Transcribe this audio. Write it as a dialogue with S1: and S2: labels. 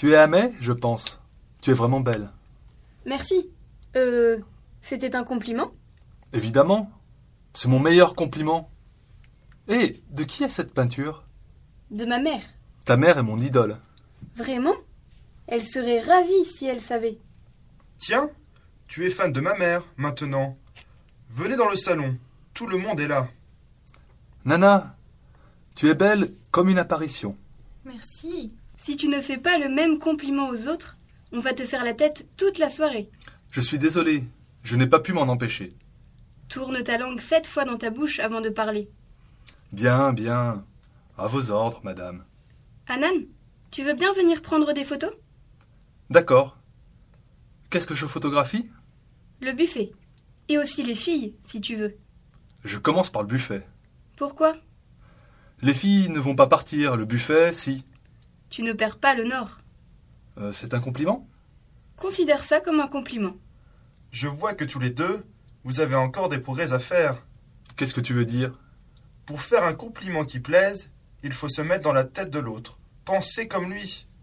S1: Tu es Amé, je pense. Tu es vraiment belle.
S2: Merci. C'était un compliment?
S1: Évidemment. C'est mon meilleur compliment. Et de qui est cette peinture?
S2: De ma mère.
S1: Ta mère est mon idole.
S2: Vraiment? Elle serait ravie si elle savait.
S3: Tiens, tu es fan de ma mère, maintenant. Venez dans le salon, tout le monde est là.
S1: Nana, tu es belle comme une apparition.
S4: Merci.
S2: Si tu ne fais pas le même compliment aux autres, on va te faire la tête toute la soirée.
S1: Je suis désolé, je n'ai pas pu m'en empêcher.
S2: Tourne ta langue 7 fois dans ta bouche avant de parler.
S1: Bien, bien. À vos ordres, madame.
S2: Hanan, tu veux bien venir prendre des photos?
S1: D'accord. Qu'est-ce que je photographie?
S2: Le buffet. Et aussi les filles, si tu veux.
S1: Je commence par le buffet.
S2: Pourquoi?
S1: Les filles ne vont pas partir, le buffet, si.
S2: Tu ne perds pas le nord.
S1: C'est un compliment?
S2: Considère ça comme un compliment.
S3: Je vois que tous les deux, vous avez encore des progrès à faire.
S1: Qu'est-ce que tu veux dire?
S3: Pour faire un compliment qui plaise, il faut se mettre dans la tête de l'autre. Pensez comme lui.